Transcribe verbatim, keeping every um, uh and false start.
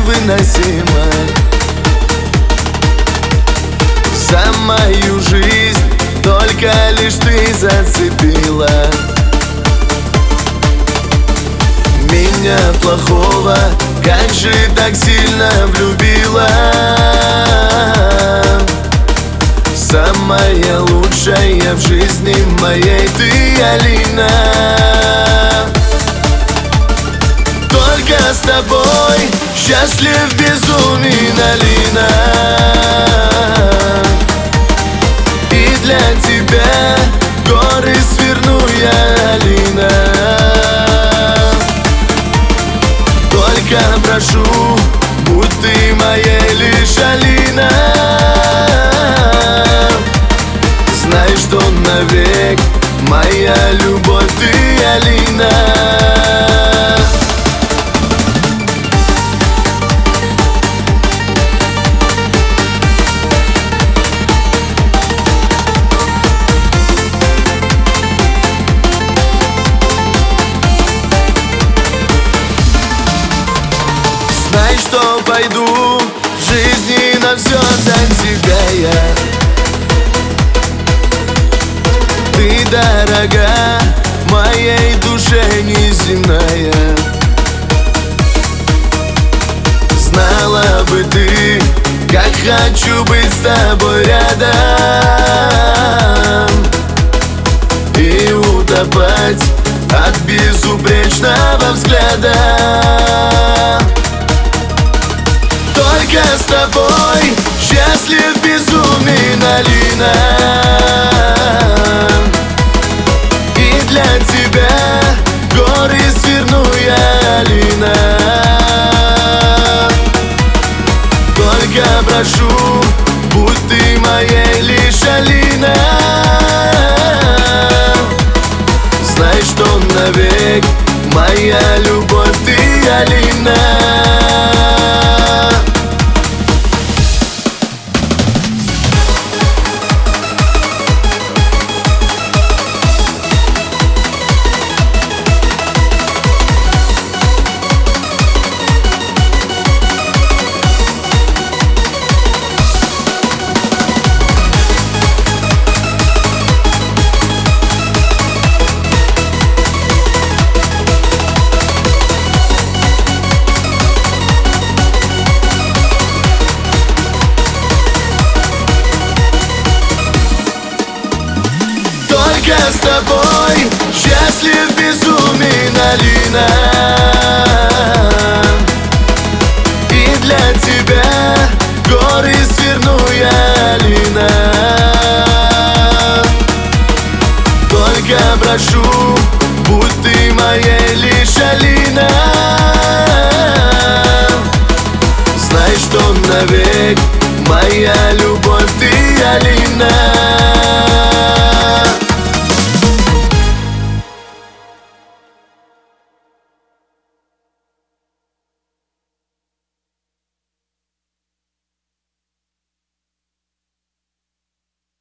невыносимо. За мою жизнь только лишь ты зацепила меня плохого, как же так сильно влюбила. Самая лучшая в жизни моей ты, Алина. Только с тобой счастлив безумен, Алина. И для тебя горы сверну я, Алина. Только прошу, будь ты моей лишь, Алина. Знай, что навек моя любовь ты, Алина. Знай, что пойду в жизни на все за тебя я. Ты дорога моей душе неземная. Знала бы ты, как хочу быть с тобой рядом и утопать от безупречного взгляда. Только с тобой счастлив безумен, Алина. И для тебя горы сверну я, Алина. Только прошу, будь ты моей лишь, Алина. Знай, что навек моя любовь ты, Алина. Только с тобой счастлив безумен, Алина. И для тебя горы сверну я, Алина. Только прошу, будь ты моей лишь, Алина. Знай, что навек моя любовь ты, Алина.